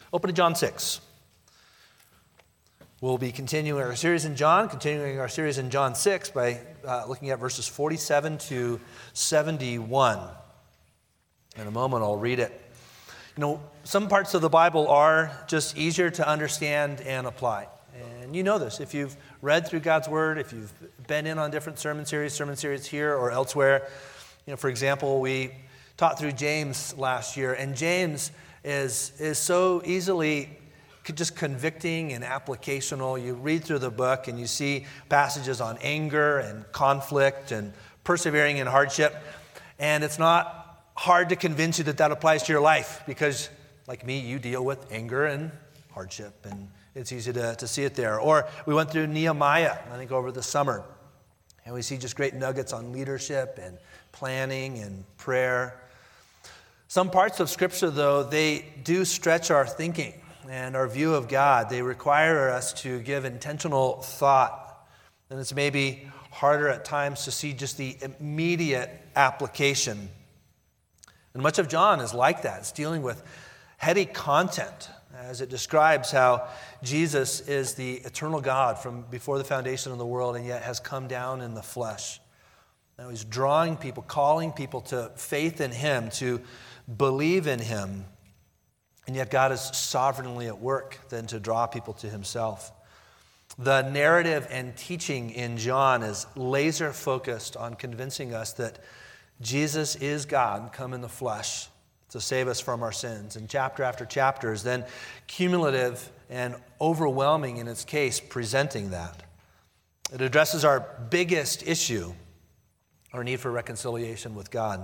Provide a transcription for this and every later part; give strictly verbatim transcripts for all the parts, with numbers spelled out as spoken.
Open to John six. We'll be continuing our series in John, continuing our series in John six by uh, looking at verses forty-seven to seventy-one. In a moment, I'll read it. You know, some parts of the Bible are just easier to understand and apply. And you know this. If you've read through God's Word, if you've been in on different sermon series, sermon series here or elsewhere. You know, for example, we taught through James last year, and James is, is so easily just convicting and applicational. You read through the book and you see passages on anger and conflict and persevering in hardship. And it's not hard to convince you that that applies to your life because, like me, you deal with anger and hardship. And it's easy to, to see it there. Or we went through Nehemiah, I think, over the summer. And we see just great nuggets on leadership and planning and prayer. Some parts of Scripture, though, they do stretch our thinking and our view of God. They require us to give intentional thought. And it's maybe harder at times to see just the immediate application. And much of John is like that. It's dealing with heady content as it describes how Jesus is the eternal God from before the foundation of the world and yet has come down in the flesh. Now he's drawing people, calling people to faith in him, to believe in him. And yet God is sovereignly at work then to draw people to himself. The narrative and teaching in John is laser focused on convincing us that Jesus is God come in the flesh to save us from our sins. And chapter after chapter is then cumulative and overwhelming in its case, presenting that. It addresses our biggest issue, our need for reconciliation with God.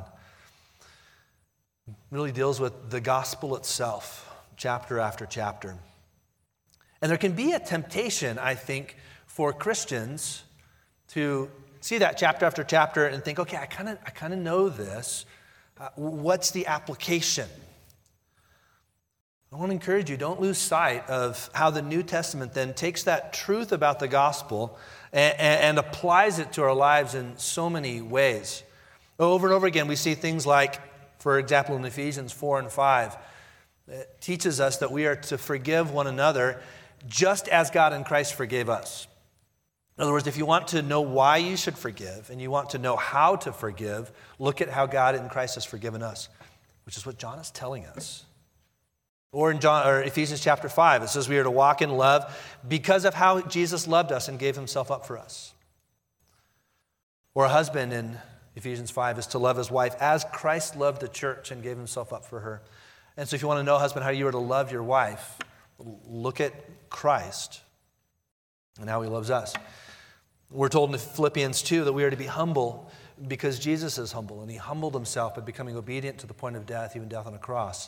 Really deals with the gospel itself, chapter after chapter. And there can be a temptation, I think, for Christians to see that chapter after chapter and think, okay, I kind of I kind of know this. Uh, what's the application? I want to encourage you, don't lose sight of how the New Testament then takes that truth about the gospel and, and applies it to our lives in so many ways. Over and over again, we see things like, for example, in Ephesians four and five, it teaches us that we are to forgive one another just as God in Christ forgave us. In other words, if you want to know why you should forgive and you want to know how to forgive, look at how God in Christ has forgiven us, which is what John is telling us. Or in John, or Ephesians chapter five, it says we are to walk in love because of how Jesus loved us and gave himself up for us. Or a husband in Ephesians five is to love his wife as Christ loved the church and gave himself up for her. And so if you want to know, husband, how you are to love your wife, look at Christ and how he loves us. We're told in Philippians two that we are to be humble because Jesus is humble, and he humbled himself by becoming obedient to the point of death, even death on a cross.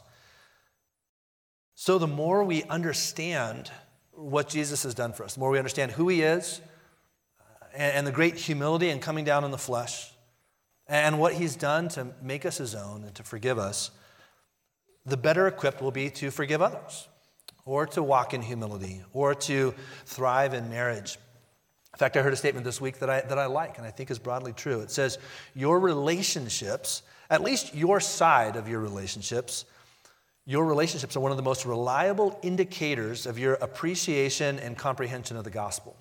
So the more we understand what Jesus has done for us, the more we understand who he is and the great humility in coming down in the flesh, and what he's done to make us his own and to forgive us, the better equipped we'll be to forgive others, or to walk in humility, or to thrive in marriage. In fact, I heard a statement this week that I, that I like and I think is broadly true. It says, your relationships, at least your side of your relationships, your relationships are one of the most reliable indicators of your appreciation and comprehension of the gospel.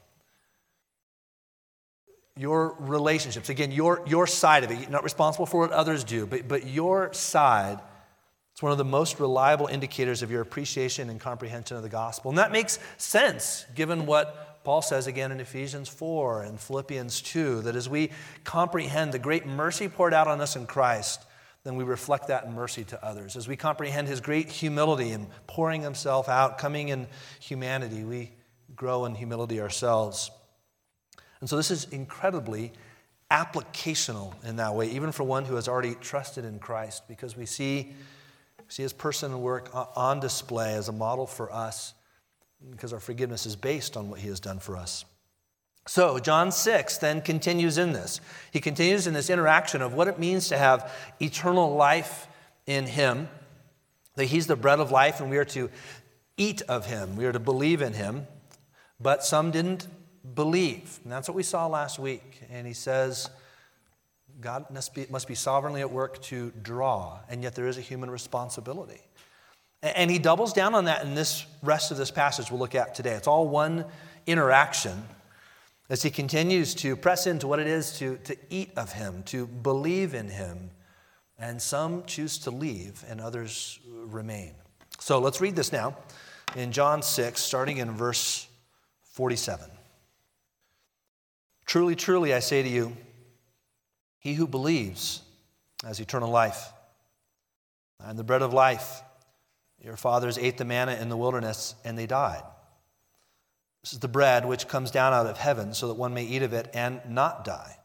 Your relationships, again, your, your side of it, you're not responsible for what others do, but, but your side, it's one of the most reliable indicators of your appreciation and comprehension of the gospel. And that makes sense, given what Paul says again in Ephesians four and Philippians two, that as we comprehend the great mercy poured out on us in Christ, then we reflect that in mercy to others. As we comprehend his great humility in pouring himself out, coming in humanity, we grow in humility ourselves. And so this is incredibly applicational in that way, even for one who has already trusted in Christ, because we see, see his person and work on display as a model for us, because our forgiveness is based on what he has done for us. So John six then continues in this. He continues in this interaction of what it means to have eternal life in him, that he's the bread of life and we are to eat of him. We are to believe in him. But some didn't believe. And that's what we saw last week. And he says, God must be, must be sovereignly at work to draw, and yet there is a human responsibility. And he doubles down on that in this rest of this passage we'll look at today. It's all one interaction as he continues to press into what it is to, to eat of him, to believe in him. And some choose to leave and others remain. So let's read this now in John six, starting in verse forty-seven. Truly, truly, I say to you, he who believes has eternal life. I am the bread of life. Your fathers ate the manna in the wilderness, and they died. This is the bread which comes down out of heaven, so that one may eat of it and not die.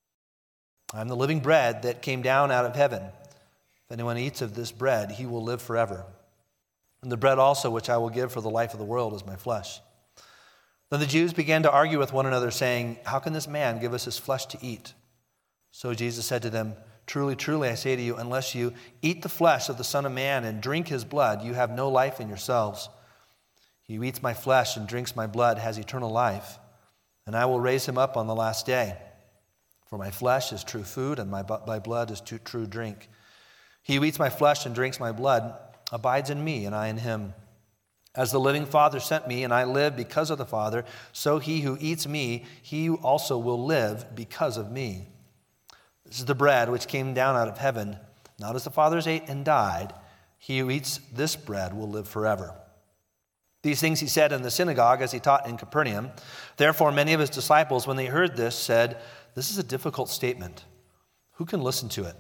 I am the living bread that came down out of heaven. If anyone eats of this bread, he will live forever. And the bread also which I will give for the life of the world is my flesh. Then the Jews began to argue with one another, saying, how can this man give us his flesh to eat? So Jesus said to them, truly, truly, I say to you, unless you eat the flesh of the Son of Man and drink his blood, you have no life in yourselves. He who eats my flesh and drinks my blood has eternal life, and I will raise him up on the last day. For my flesh is true food, and my, my blood is true drink. He who eats my flesh and drinks my blood abides in me, and I in him. As the living Father sent me, and I live because of the Father, so he who eats me, he also will live because of me. This is the bread which came down out of heaven, not as the fathers ate and died. He who eats this bread will live forever. These things he said in the synagogue as he taught in Capernaum. Therefore many of his disciples, when they heard this, said, this is a difficult statement. Who can listen to it?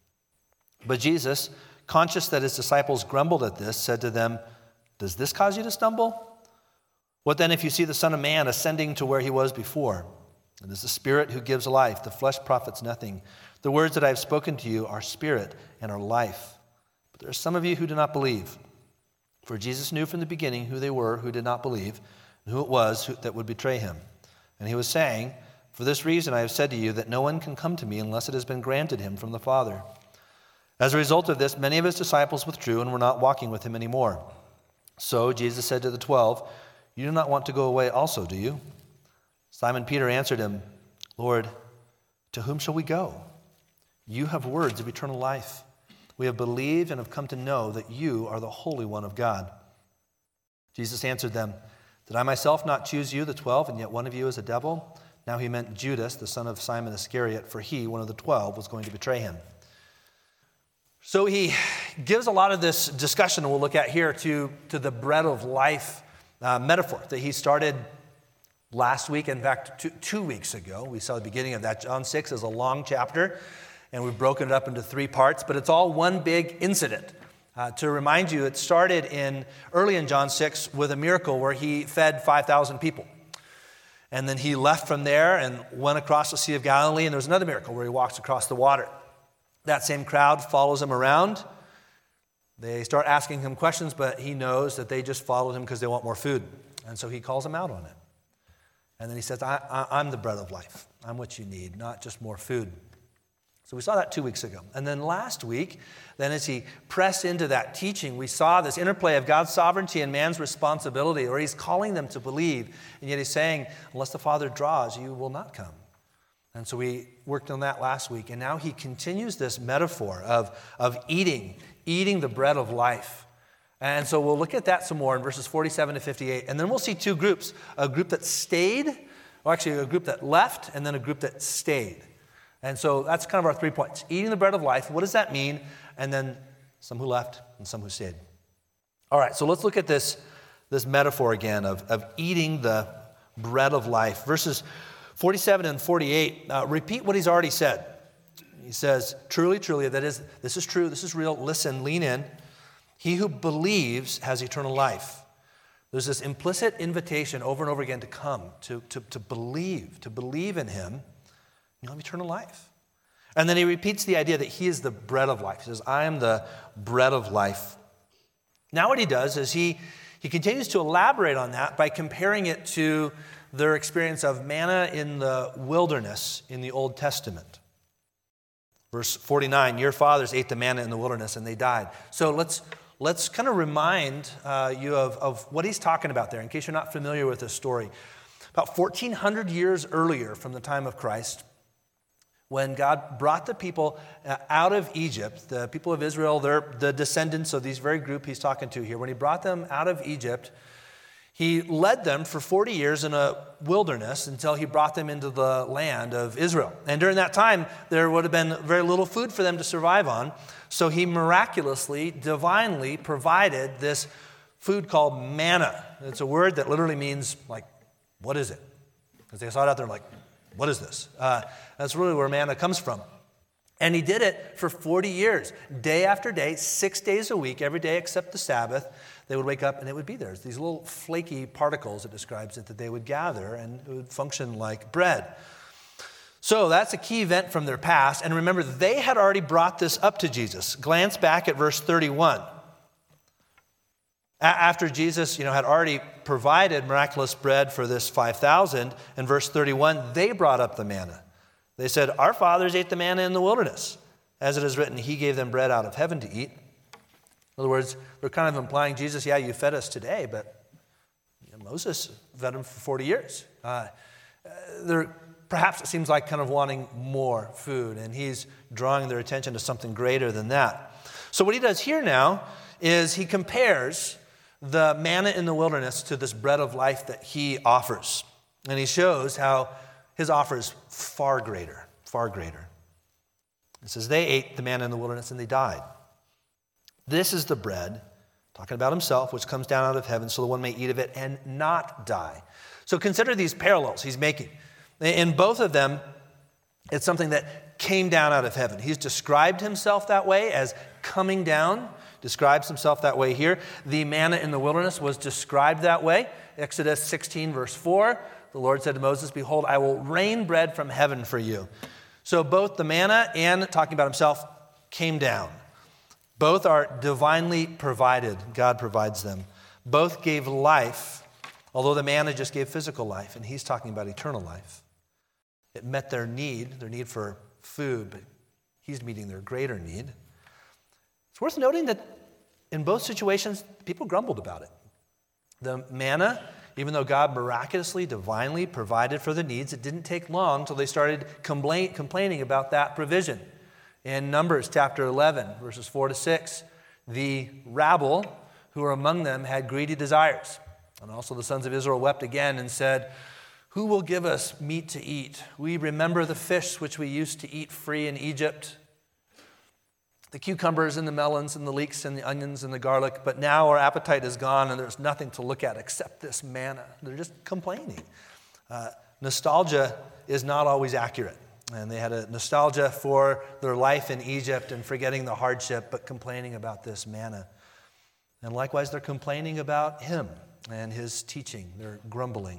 But Jesus, conscious that his disciples grumbled at this, said to them, does this cause you to stumble? What then if you see the Son of Man ascending to where he was before? It is the Spirit who gives life. The flesh profits nothing. The words that I have spoken to you are spirit and are life. But there are some of you who do not believe. For Jesus knew from the beginning who they were who did not believe, and who it was who, that would betray him. And he was saying, for this reason I have said to you that no one can come to me unless it has been granted him from the Father. As a result of this, many of his disciples withdrew and were not walking with him anymore. So Jesus said to the twelve, you do not want to go away also, do you? Simon Peter answered him, Lord, to whom shall we go? You have words of eternal life. We have believed and have come to know that you are the Holy One of God. Jesus answered them, did I myself not choose you, the twelve, and yet one of you is a devil? Now he meant Judas, the son of Simon Iscariot, for he, one of the twelve, was going to betray him. So he gives a lot of this discussion we'll look at here to, to the bread of life uh, metaphor that he started last week. In fact, two, two weeks ago, we saw the beginning of that. John six is a long chapter, and we've broken it up into three parts, but it's all one big incident. Uh, to remind you, it started in early in John six with a miracle where he fed five thousand people. And then he left from there and went across the Sea of Galilee, and there was another miracle where he walks across the water. That same crowd follows him around. They start asking him questions, but he knows that they just followed him because they want more food. And so he calls them out on it. And then he says, I, I, I'm the bread of life. I'm what you need, not just more food. So we saw that two weeks ago. And then last week, then as he pressed into that teaching, we saw this interplay of God's sovereignty and man's responsibility, where he's calling them to believe, and yet he's saying, unless the Father draws, you will not come. And so we worked on that last week, and now he continues this metaphor of, of eating, eating the bread of life. And so we'll look at that some more in verses forty-seven to fifty-eight, and then we'll see two groups, a group that stayed, or actually a group that left, and then a group that stayed. And so that's kind of our three points. Eating the bread of life, what does that mean? And then some who left and some who stayed. All right, so let's look at this, this metaphor again of, of eating the bread of life. Verses forty-seven and forty-eight uh, repeat what he's already said. He says, truly, truly, that is, this is true, this is real. Listen, lean in. He who believes has eternal life. There's this implicit invitation over and over again to come, to, to, to believe, to believe in him. You'll have eternal life. And then he repeats the idea that he is the bread of life. He says, I am the bread of life. Now what he does is he, he continues to elaborate on that by comparing it to their experience of manna in the wilderness in the Old Testament. Verse forty-nine, your fathers ate the manna in the wilderness and they died. So let's let's kind of remind uh, you of, of what he's talking about there, in case you're not familiar with this story. About fourteen hundred years earlier from the time of Christ, when God brought the people uh, out of Egypt, the people of Israel, they're the descendants of these very group he's talking to here. When he brought them out of Egypt, he led them for forty years in a wilderness until he brought them into the land of Israel. And during that time, there would have been very little food for them to survive on. So he miraculously, divinely provided this food called manna. It's a word that literally means, like, what is it? Because they saw it out there like, what is this? Uh, that's really where manna comes from. And he did it for forty years, day after day, six days a week, every day except the Sabbath. They would wake up and it would be there. It's these little flaky particles, it describes it, that they would gather and it would function like bread. So that's a key event from their past. And remember, they had already brought this up to Jesus. Glance back at verse thirty-one. After Jesus, you know, had already provided miraculous bread for this five thousand, in verse thirty-one, they brought up the manna. They said, our fathers ate the manna in the wilderness. As it is written, he gave them bread out of heaven to eat. In other words, they're kind of implying, Jesus, yeah, you fed us today, but you know, Moses fed them for forty years. Uh, they're perhaps it seems like kind of wanting more food, and he's drawing their attention to something greater than that. So what he does here now is he compares the manna in the wilderness to this bread of life that he offers. And he shows how his offer is far greater, far greater. It says, they ate the manna in the wilderness and they died. This is the bread, talking about himself, which comes down out of heaven so the one may eat of it and not die. So consider these parallels he's making. In both of them, it's something that came down out of heaven. He's described himself that way as coming down, describes himself that way here. The manna in the wilderness was described that way. Exodus sixteen, verse four, the Lord said to Moses, behold, I will rain bread from heaven for you. So both the manna and talking about himself came down. Both are divinely provided. God provides them. Both gave life, although the manna just gave physical life, and he's talking about eternal life. It met their need, their need for food, but he's meeting their greater need. It's worth noting that in both situations, people grumbled about it. The manna, even though God miraculously, divinely provided for the needs, it didn't take long until they started complain, complaining about that provision. In Numbers chapter eleven, verses four to six, the rabble who were among them had greedy desires. And also the sons of Israel wept again and said, who will give us meat to eat? We remember the fish which we used to eat free in Egypt, the cucumbers and the melons and the leeks and the onions and the garlic, but now our appetite is gone and there's nothing to look at except this manna. They're just complaining. Uh, nostalgia is not always accurate. And they had a nostalgia for their life in Egypt and forgetting the hardship, but complaining about this manna. And likewise, they're complaining about him and his teaching. They're grumbling.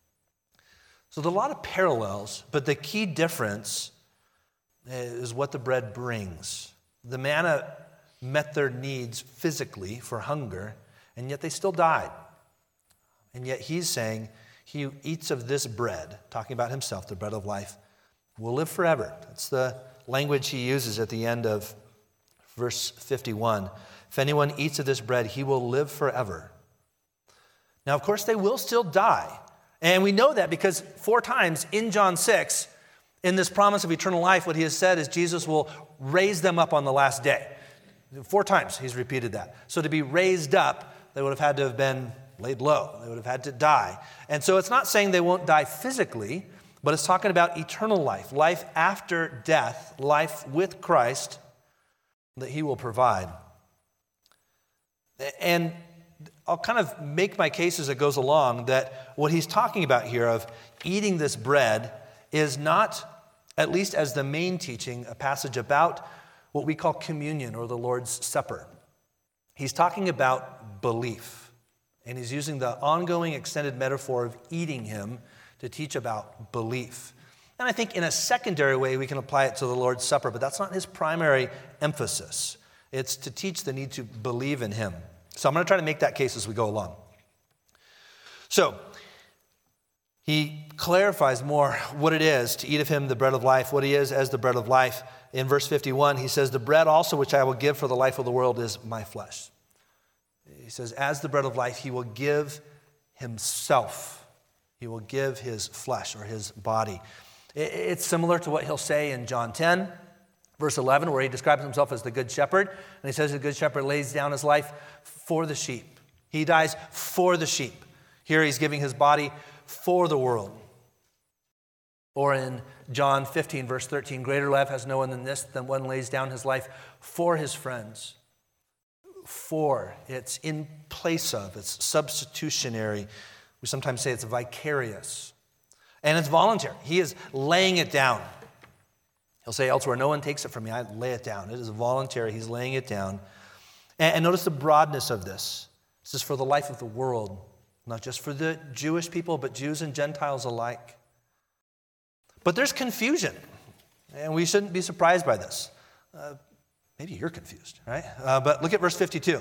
So there are a lot of parallels, but the key difference is what the bread brings. The manna met their needs physically for hunger, and yet they still died. And yet he's saying, he who eats of this bread, talking about himself, the bread of life, will live forever. That's the language he uses at the end of verse fifty-one. If anyone eats of this bread, he will live forever. Now, of course, they will still die. And we know that because four times in John six, in this promise of eternal life, what he has said is Jesus will raise them up on the last day. Four times he's repeated that. So to be raised up, they would have had to have been laid low. They would have had to die. And so it's not saying they won't die physically, but it's talking about eternal life, life after death, life with Christ that he will provide. And I'll kind of make my case as it goes along that what he's talking about here of eating this bread is not, at least as the main teaching, a passage about what we call communion or the Lord's Supper. He's talking about belief, and he's using the ongoing extended metaphor of eating him to teach about belief. And I think in a secondary way we can apply it to the Lord's Supper, but that's not his primary emphasis. It's to teach the need to believe in him. So I'm going to try to make that case as we go along. So he clarifies more what it is to eat of him, the bread of life, what he is as the bread of life. In verse fifty-one, he says, the bread also which I will give for the life of the world is my flesh. He says, as the bread of life, he will give himself. He will give his flesh or his body. It's similar to what he'll say in John ten, verse eleven, where he describes himself as the good shepherd. And he says the good shepherd lays down his life for the sheep. He dies for the sheep. Here he's giving his body for the world. Or in John fifteen, verse thirteen, greater love has no one than this, than one lays down his life for his friends. For, it's in place of, it's substitutionary. We sometimes say it's vicarious. And it's voluntary. He is laying it down. He'll say elsewhere, no one takes it from me, I lay it down. It is voluntary, he's laying it down. And, and notice the broadness of this. This is for the life of the world, not just for the Jewish people, but Jews and Gentiles alike. But there's confusion, and we shouldn't be surprised by this. Uh, maybe you're confused, right? Uh, but look at verse fifty-two.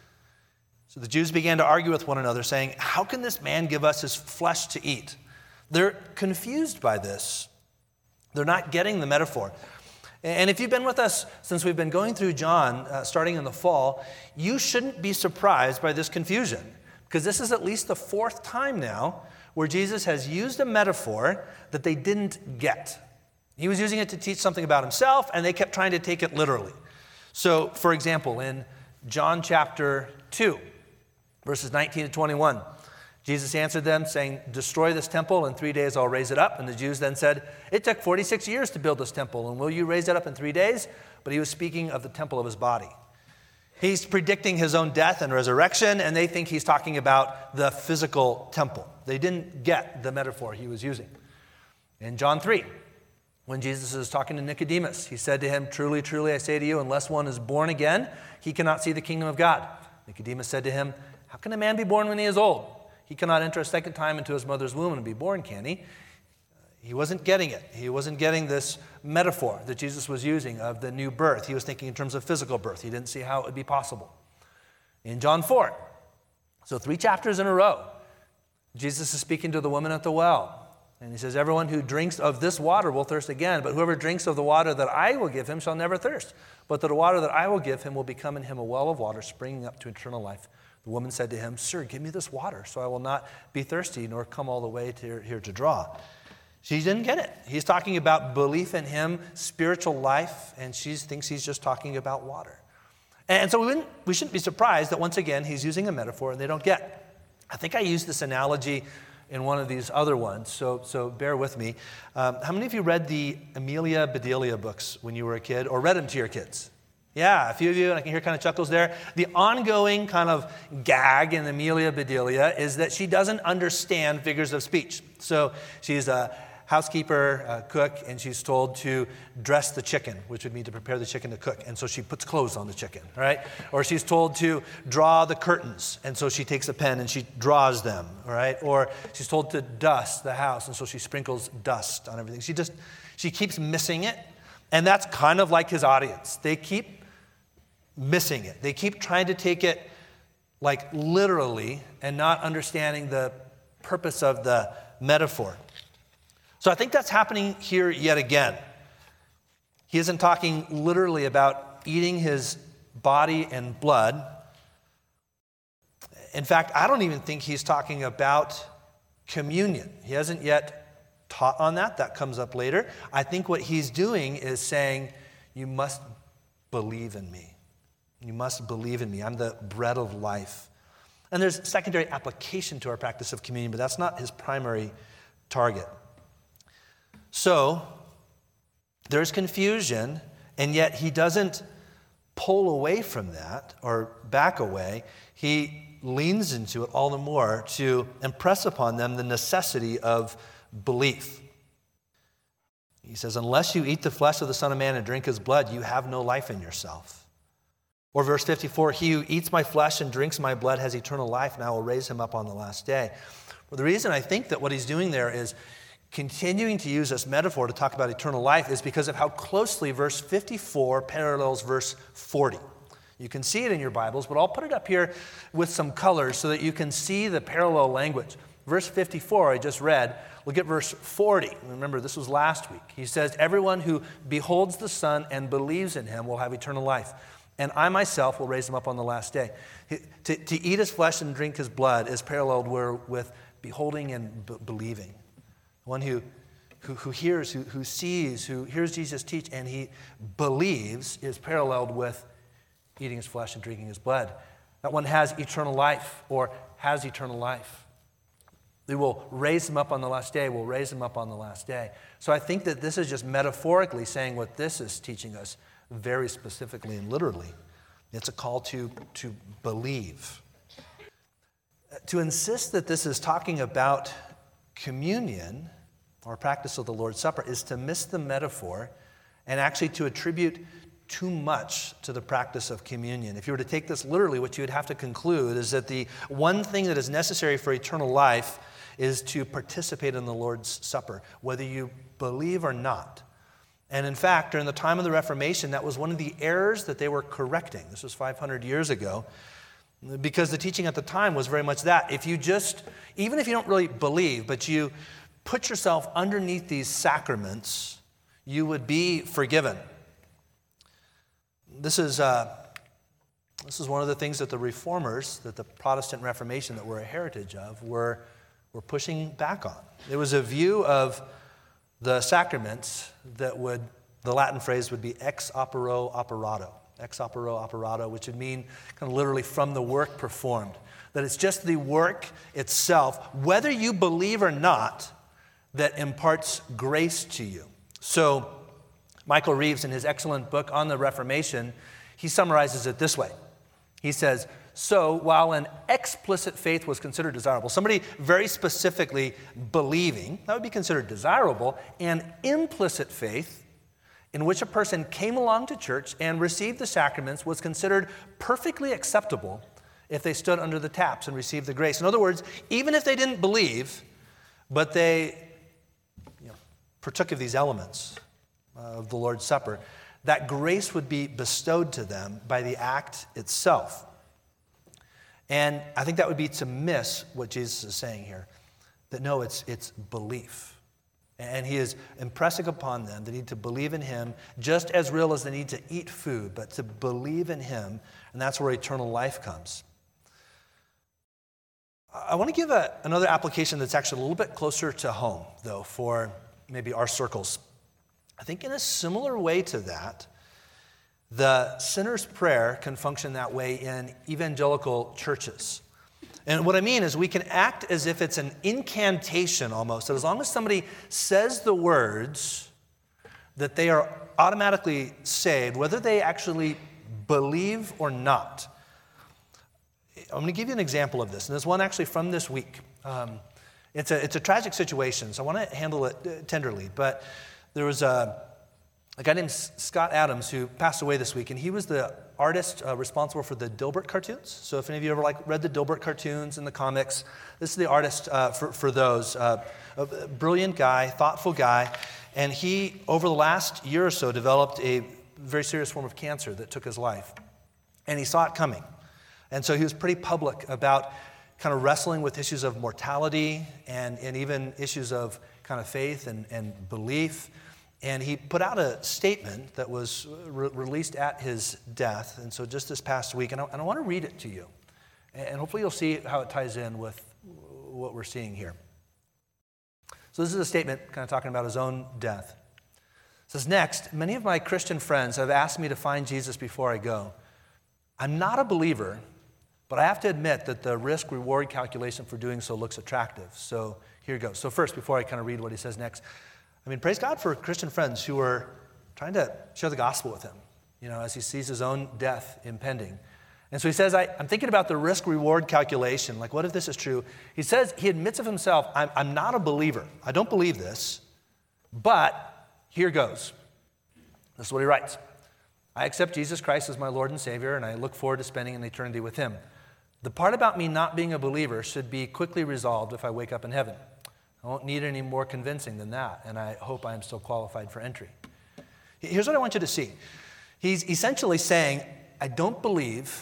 So the Jews began to argue with one another, saying, how can this man give us his flesh to eat? They're confused by this. They're not getting the metaphor. And if you've been with us since we've been going through John, uh, starting in the fall, you shouldn't be surprised by this confusion, because this is at least the fourth time now where Jesus has used a metaphor that they didn't get. He was using it to teach something about himself, and they kept trying to take it literally. So, for example, in John chapter two, verses nineteen to twenty-one, Jesus answered them, saying, destroy this temple, in three days I'll raise it up. And the Jews then said, it took forty-six years to build this temple, and will you raise it up in three days? But he was speaking of the temple of his body. He's predicting his own death and resurrection, and they think he's talking about the physical temple. They didn't get the metaphor he was using. In John three, when Jesus is talking to Nicodemus, he said to him, truly, truly, I say to you, unless one is born again, he cannot see the kingdom of God. Nicodemus said to him, how can a man be born when he is old? He cannot enter a second time into his mother's womb and be born, can he? He wasn't getting it. He wasn't getting this metaphor that Jesus was using of the new birth. He was thinking in terms of physical birth. He didn't see how it would be possible. In John four, so three chapters in a row, Jesus is speaking to the woman at the well. And he says, everyone who drinks of this water will thirst again, but whoever drinks of the water that I will give him shall never thirst. But the water that I will give him will become in him a well of water springing up to eternal life. The woman said to him, sir, give me this water so I will not be thirsty nor come all the way to here to draw. She didn't get it. He's talking about belief in him, spiritual life, and she thinks he's just talking about water. And so we, wouldn't, we shouldn't be surprised that once again he's using a metaphor and they don't get. I think I used this analogy in one of these other ones, so, so bear with me. Um, how many of you read the Amelia Bedelia books when you were a kid, or read them to your kids? Yeah, a few of you, and I can hear kind of chuckles there. The ongoing kind of gag in Amelia Bedelia is that she doesn't understand figures of speech. So she's a housekeeper, a cook, and she's told to dress the chicken, which would mean to prepare the chicken to cook. And so she puts clothes on the chicken, right? Or she's told to draw the curtains, and so she takes a pen and she draws them, right? Or she's told to dust the house, and so she sprinkles dust on everything. She just, she keeps missing it. And that's kind of like his audience. They keep missing it. They keep trying to take it like literally and not understanding the purpose of the metaphor. So I think that's happening here yet again. He isn't talking literally about eating his body and blood. In fact, I don't even think he's talking about communion. He hasn't yet taught on that. That comes up later. I think what he's doing is saying, you must believe in me. You must believe in me. I'm the bread of life. And there's secondary application to our practice of communion, but that's not his primary target. So, there's confusion, and yet he doesn't pull away from that or back away. He leans into it all the more to impress upon them the necessity of belief. He says, unless you eat the flesh of the Son of Man and drink his blood, you have no life in yourself. Or verse fifty-four, he who eats my flesh and drinks my blood has eternal life, and I will raise him up on the last day. Well, the reason I think that what he's doing there is continuing to use this metaphor to talk about eternal life is because of how closely verse fifty-four parallels verse forty. You can see it in your Bibles, but I'll put it up here with some colors so that you can see the parallel language. Verse fifty-four, I just read. Look at verse forty. Remember, this was last week. He says, everyone who beholds the Son and believes in him will have eternal life, and I myself will raise him up on the last day. To, to eat his flesh and drink his blood is paralleled with beholding and b- believing. One who who, who hears, who, who sees, who hears Jesus teach, and he believes is paralleled with eating his flesh and drinking his blood. That one has eternal life, or has eternal life. We will raise him up on the last day. We'll raise him up on the last day. So I think that this is just metaphorically saying what this is teaching us very specifically and literally. It's a call to, to believe. To insist that this is talking about communion or practice of the Lord's Supper is to miss the metaphor and actually to attribute too much to the practice of communion. If you were to take this literally, what you would have to conclude is that the one thing that is necessary for eternal life is to participate in the Lord's Supper, whether you believe or not. And in fact, during the time of the Reformation, that was one of the errors that they were correcting. This was five hundred years ago, because the teaching at the time was very much that. If you just, even if you don't really believe, but you put yourself underneath these sacraments, you would be forgiven. This is, uh, this is one of the things that the Reformers, that the Protestant Reformation that we're a heritage of, were We're pushing back on. There was a view of the sacraments that would, the Latin phrase would be ex opero operato, ex opero operato, which would mean kind of literally from the work performed. That it's just the work itself, whether you believe or not, that imparts grace to you. So Michael Reeves, in his excellent book on the Reformation, he summarizes it this way. He says, so while an explicit faith was considered desirable, somebody very specifically believing, that would be considered desirable, an implicit faith in which a person came along to church and received the sacraments was considered perfectly acceptable if they stood under the taps and received the grace. In other words, even if they didn't believe, but they you know, partook of these elements of the Lord's Supper, that grace would be bestowed to them by the act itself. And I think that would be to miss what Jesus is saying here, that no, it's it's belief. And he is impressing upon them the need to believe in him, just as real as the need to eat food, but to believe in him, and that's where eternal life comes. I want to give a, another application that's actually a little bit closer to home, though, for maybe our circles. I think in a similar way to that, the sinner's prayer can function that way in evangelical churches. And what I mean is we can act as if it's an incantation almost, that as long as somebody says the words, that they are automatically saved, whether they actually believe or not. I'm going to give you an example of this, and there's one actually from this week. Um, it's a it's a tragic situation, so I want to handle it tenderly, but there was a A guy named Scott Adams who passed away this week, and he was the artist uh, responsible for the Dilbert cartoons. So if any of you ever like read the Dilbert cartoons and the comics, this is the artist uh, for, for those. Uh, a brilliant guy, thoughtful guy, and he, over the last year or so, developed a very serious form of cancer that took his life. And he saw it coming. And so he was pretty public about kind of wrestling with issues of mortality and, and even issues of kind of faith and, and belief. And he put out a statement that was re- released at his death, and so just this past week, and I, and I want to read it to you, and hopefully you'll see how it ties in with what we're seeing here. So this is a statement kind of talking about his own death. It says, next, many of my Christian friends have asked me to find Jesus before I go. I'm not a believer, but I have to admit that the risk-reward calculation for doing so looks attractive. So here goes. So first, before I kind of read what he says next, I mean, praise God for Christian friends who are trying to share the gospel with him, you know, as he sees his own death impending. And so he says, I, I'm thinking about the risk-reward calculation. Like, what if this is true? He says, he admits of himself, I'm, I'm not a believer. I don't believe this, but here goes. This is what he writes. I accept Jesus Christ as my Lord and Savior, and I look forward to spending an eternity with him. The part about me not being a believer should be quickly resolved if I wake up in heaven. I won't need any more convincing than that, and I hope I am still qualified for entry. Here's what I want you to see. He's essentially saying, I don't believe,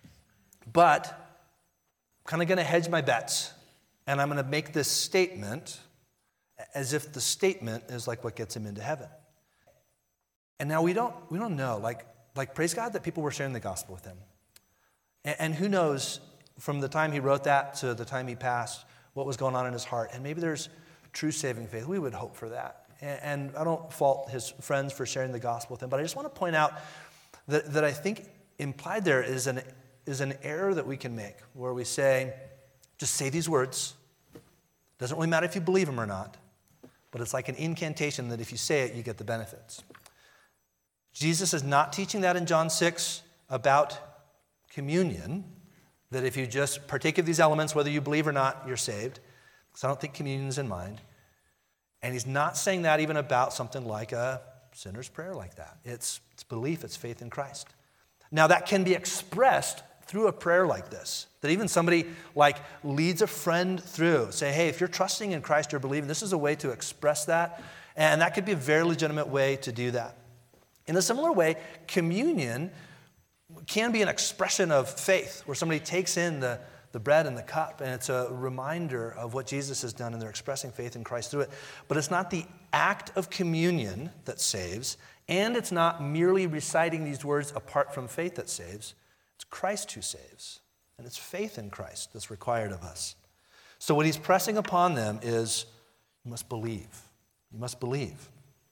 but I'm kind of going to hedge my bets, and I'm going to make this statement as if the statement is like what gets him into heaven. And now we don't we don't know, like, like praise God that people were sharing the gospel with him. And, and who knows, from the time he wrote that to the time he passed, what was going on in his heart. And maybe there's true saving faith. We would hope for that. And, and I don't fault his friends for sharing the gospel with him, but I just want to point out that, that I think implied there is an, is an error that we can make, where we say, just say these words. Doesn't really matter if you believe them or not, but it's like an incantation that if you say it, you get the benefits. Jesus is not teaching that in John six about communion, that if you just partake of these elements, whether you believe or not, you're saved. Because I don't think communion is in mind. And he's not saying that even about something like a sinner's prayer like that. It's, it's belief, it's faith in Christ. Now that can be expressed through a prayer like this, that even somebody like leads a friend through, say, hey, if you're trusting in Christ, you're believing, this is a way to express that, and that could be a very legitimate way to do that. In a similar way, communion can be an expression of faith, where somebody takes in the, the bread and the cup, and it's a reminder of what Jesus has done, and they're expressing faith in Christ through it. But it's not the act of communion that saves, and it's not merely reciting these words apart from faith that saves. It's Christ who saves, and it's faith in Christ that's required of us. So what he's pressing upon them is, you must believe. You must believe.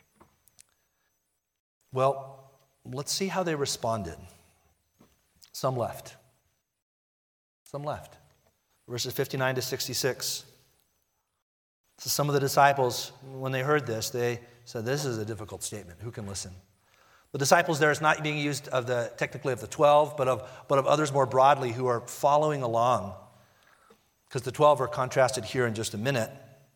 Well, let's see how they responded. Some left. Some left. Verses fifty-nine to sixty-six. So some of the disciples, when they heard this, they said, this is a difficult statement. Who can listen? The disciples there is not being used of the technically of the twelve, but of but of others more broadly who are following along. Because the twelve are contrasted here in just a minute.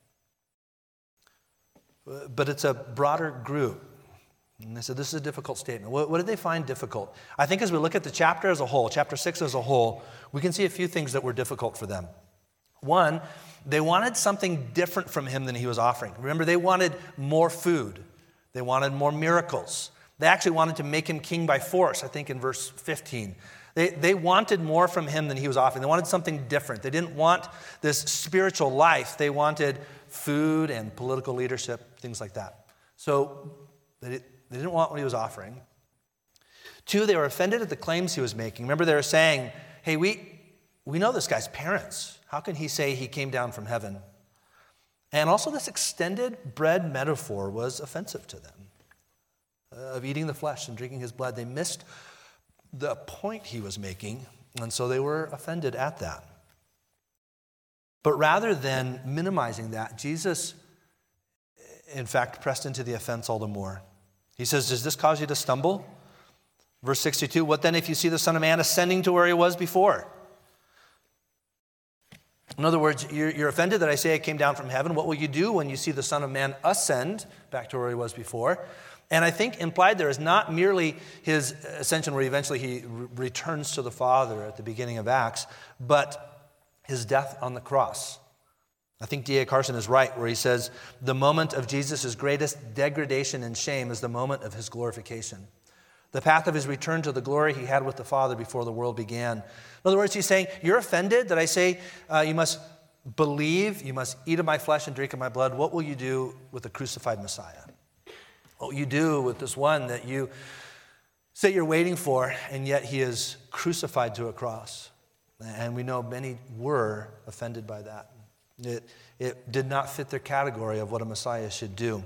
But it's a broader group. And they said, this is a difficult statement. What, what did they find difficult? I think as we look at the chapter as a whole, chapter six as a whole, we can see a few things that were difficult for them. One, they wanted something different from him than he was offering. Remember, they wanted more food. They wanted more miracles. They actually wanted to make him king by force, I think in verse fifteen. They, they wanted more from him than he was offering. They wanted something different. They didn't want this spiritual life. They wanted food and political leadership, things like that. So they, they didn't want what he was offering. Two, they were offended at the claims he was making. Remember, they were saying, hey, we, we know this guy's parents. How can he say he came down from heaven? And also this extended bread metaphor was offensive to them. Of eating the flesh and drinking his blood. They missed the point he was making, and so they were offended at that. But rather than minimizing that, Jesus, in fact, pressed into the offense all the more. He says, does this cause you to stumble? Verse sixty-two, what then if you see the Son of Man ascending to where he was before? In other words, you're, you're offended that I say I came down from heaven. What will you do when you see the Son of Man ascend back to where he was before? And I think implied there is not merely his ascension where eventually he re- returns to the Father at the beginning of Acts, but his death on the cross. I think D A Carson is right where he says, the moment of Jesus' greatest degradation and shame is the moment of his glorification. The path of his return to the glory he had with the Father before the world began. In other words, he's saying, you're offended that I say uh, you must believe, you must eat of my flesh and drink of my blood. What will you do with the crucified Messiah? What you do with this one that you say you're waiting for, and yet he is crucified to a cross. And we know many were offended by that. It, it did not fit their category of what a Messiah should do.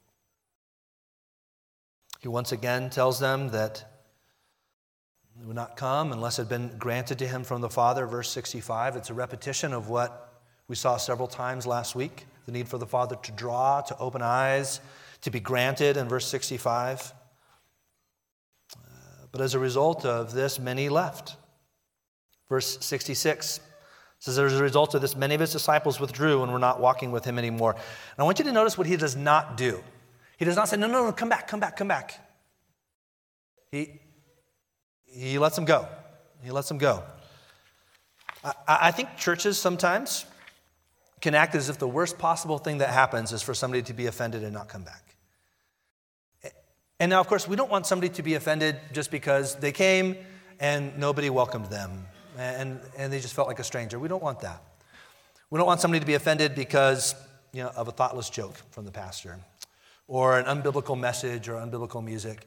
He once again tells them that he would not come unless it had been granted to him from the Father, verse sixty-five. It's a repetition of what we saw several times last week, the need for the Father to draw, to open eyes, to be granted in verse sixty-five. Uh, but as a result of this, many left. Verse sixty-six says, as a result of this, many of his disciples withdrew and were not walking with him anymore. And I want you to notice what he does not do. He does not say, no, no, no, come back, come back, come back. He, he lets them go. He lets them go. I, I think churches sometimes can act as if the worst possible thing that happens is for somebody to be offended and not come back. And now, of course, we don't want somebody to be offended just because they came and nobody welcomed them and, and they just felt like a stranger. We don't want that. We don't want somebody to be offended because, you know, of a thoughtless joke from the pastor or an unbiblical message or unbiblical music.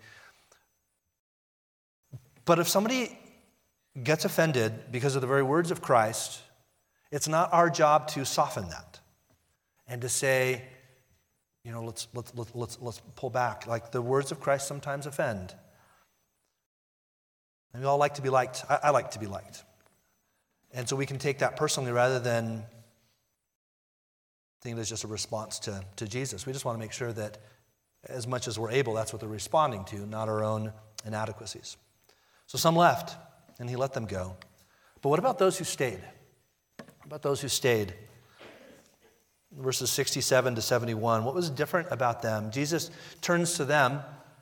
But if somebody gets offended because of the very words of Christ, it's not our job to soften that. and to say, you know, let's, let's, let's, let's, let's pull back. Like the words of Christ sometimes offend. And we all like to be liked. I, I like to be liked. And so we can take that personally rather than think it's just a response to, to Jesus. We just want to make sure that as much as we're able, that's what they're responding to, not our own inadequacies. So some left, and he let them go. But what about those who stayed? What about those who stayed? Verses sixty-seven to seventy-one. What was different about them? Jesus turns to them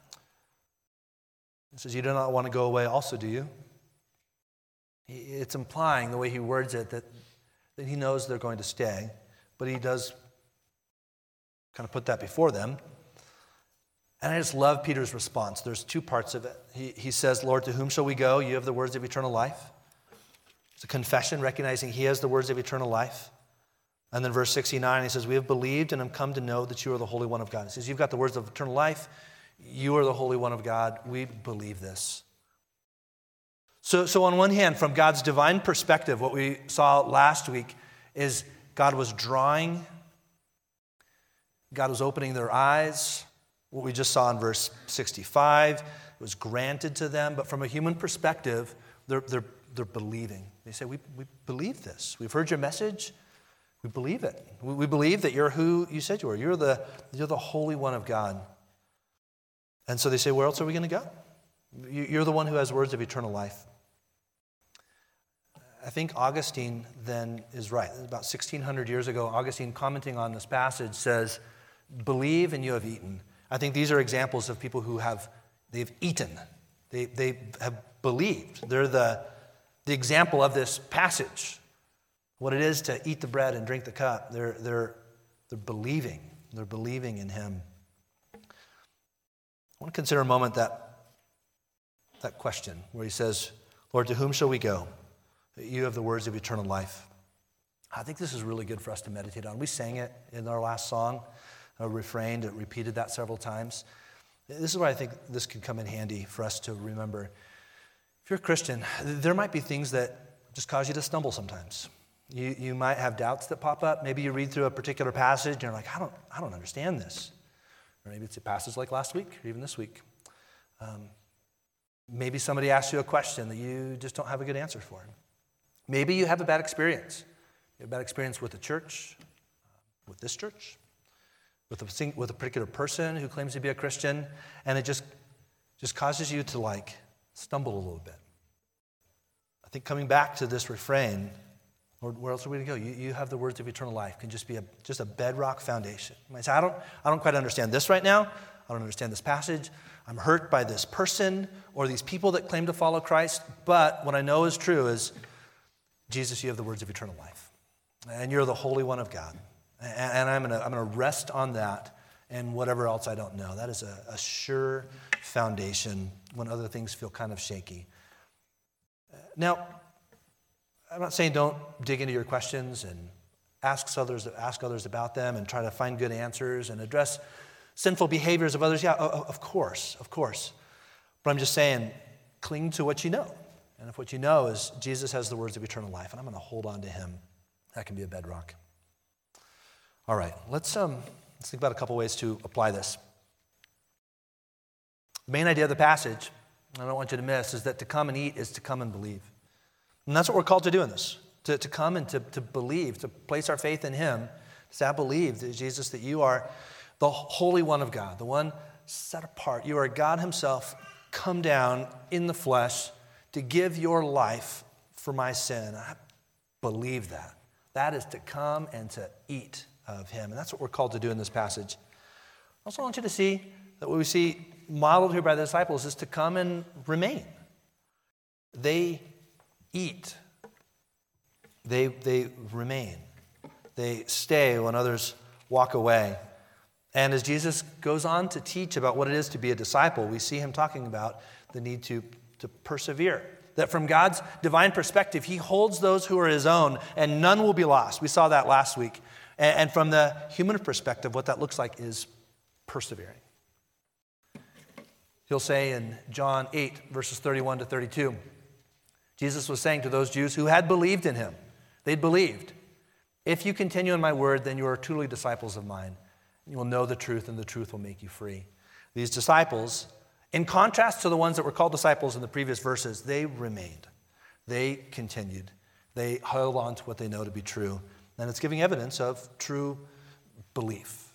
and says, you do not want to go away also, do you? It's implying, the way he words it, that, that he knows they're going to stay, but he does kind of put that before them. And I just love Peter's response. There's two parts of it. He, he says, Lord, to whom shall we go? You have the words of eternal life. It's a confession, recognizing he has the words of eternal life. And then verse sixty-nine, he says, we have believed and have come to know that you are the Holy One of God. He says, you've got the words of eternal life. You are the Holy One of God. We believe this. So, so on one hand, from God's divine perspective, what we saw last week is God was drawing, God was opening their eyes. What we just saw in verse sixty-five, it was granted to them. But from a human perspective, they're, they're, they're believing. They say, we, we believe this. We've heard your message. We believe it. We, we believe that you're who you said you were. You're the, you're the Holy One of God. And so they say, where else are we going to go? You're the one who has words of eternal life. I think Augustine then is right. About sixteen hundred years ago, Augustine, commenting on this passage, says, believe and you have eaten. I think these are examples of people who have, they've eaten. They, they have believed. They're the, the example of this passage. What it is to eat the bread and drink the cup. They're, they're, they're believing. They're believing in him. I want to consider a moment that, that question where he says, Lord, to whom shall we go? You have the words of eternal life. I think this is really good for us to meditate on. We sang it in our last song, a refrain that repeated that several times. This is where I think this could come in handy for us to remember. If you're a Christian, there might be things that just cause you to stumble sometimes. You, you might have doubts that pop up. Maybe you read through a particular passage and you're like, I don't, I don't understand this. Or maybe it's a passage like last week or even this week. Um, maybe somebody asks you a question that you just don't have a good answer for. Maybe you have a bad experience. You have a bad experience with the church, with this church, with a, with a particular person who claims to be a Christian, and it just, just causes you to like stumble a little bit. I think coming back to this refrain, Lord, where else are we going to go? You, you have the words of eternal life. Can just be a, just a bedrock foundation. You might say, I don't, I don't quite understand this right now. I don't understand this passage. I'm hurt by this person or these people that claim to follow Christ. But what I know is true is, Jesus, you have the words of eternal life. And you're the Holy One of God. And, and I'm going to I'm going to rest on that and whatever else I don't know. That is a, a sure foundation when other things feel kind of shaky. Now, I'm not saying don't dig into your questions and ask others, ask others about them and try to find good answers and address sinful behaviors of others. Yeah, of course, of course. But I'm just saying, cling to what you know. And if what you know is Jesus has the words of eternal life, and I'm going to hold on to him, that can be a bedrock. All right, let's um, let's think about a couple ways to apply this. The main idea of the passage, I don't want you to miss, is that to come and eat is to come and believe. And that's what we're called to do in this, to, to come and to, to believe, to place our faith in him, to say, I believe, that Jesus, that you are the Holy One of God, the one set apart. You are God himself come down in the flesh to give your life for my sin. I believe that. That is to come and to eat of him. And that's what we're called to do in this passage. I also want you to see that what we see modeled here by the disciples is to come and remain. They eat. They, they remain. They stay when others walk away. And as Jesus goes on to teach about what it is to be a disciple, we see him talking about the need to to persevere. That from God's divine perspective, he holds those who are his own, and none will be lost. We saw that last week. And from the human perspective, what that looks like is persevering. He'll say in John eight, verses thirty-one to thirty-two, Jesus was saying to those Jews who had believed in him, they'd believed. If you continue in my word, then you are truly disciples of mine. You will know the truth, and the truth will make you free. These disciples, in contrast to the ones that were called disciples in the previous verses, they remained. They continued. They held on to what they know to be true. And it's giving evidence of true belief.